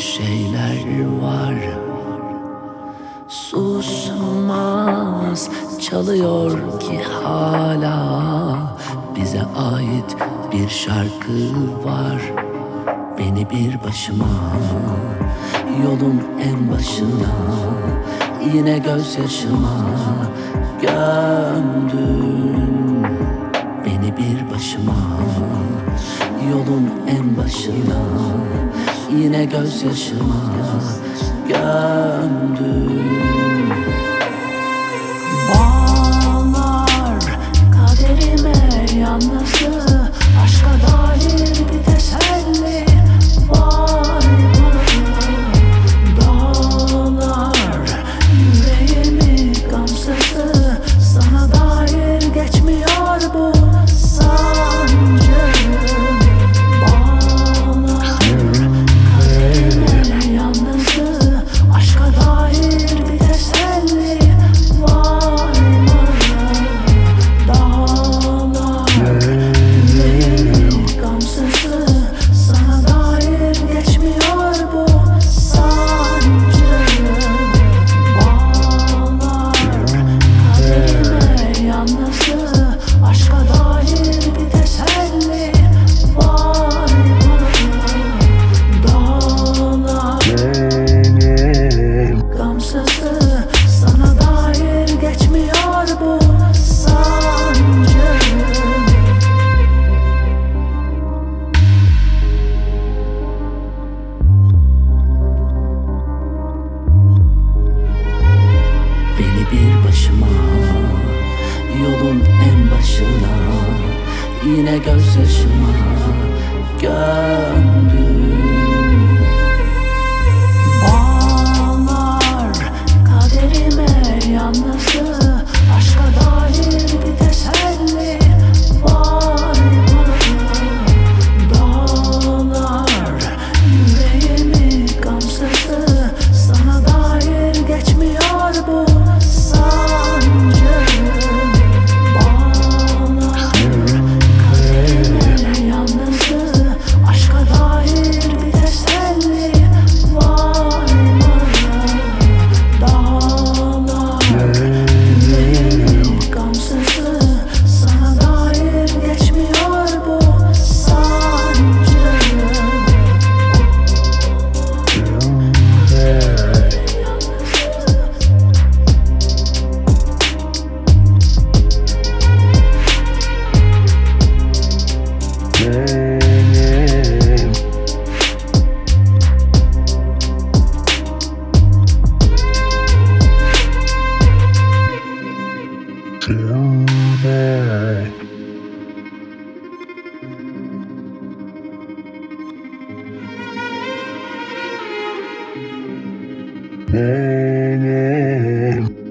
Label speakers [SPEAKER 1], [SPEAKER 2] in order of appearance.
[SPEAKER 1] şeyler var, susmaz çalıyor ki hala. Bize ait bir şarkı var. Beni bir başıma, yolun en başına, yine gözyaşıma gömdün. Beni bir başıma, yolun en başına, yine gözyaşıma gömdün. Bağlar kaderime yalnızlığı, aşka dair bir teselli var mı? Dağlar yüreğimi gamsızlığı, sana dair geçmiyor bu sancı. Bağlar kaderime yalnızlığı, aşka dair bir teselli var mı? Dağlar yüreğimi gamsızlığı, sana dair geçmiyor bu sancı. Bağlar kaderime yalnızlığı, aşka dair bir teselli var mı? Dağlar gamsızlığı, sana dair geçmiyor bu sancı. Beni bir başıma, yolun en başına, yine gözyaşıma gömdün. Bağlar kaderime yalnızlığı, aşka dair bir teselli var mı? Dağlar yüreğimi gamsızlığı, sana dair geçmiyor bu sancı. Bağlar kaderime yalnızlığı, aşka dair bir teselli var mı? Dağlar yüreğimi gamsızlığı, sana dair geçmiyor bu sancı.
[SPEAKER 2] Yeah.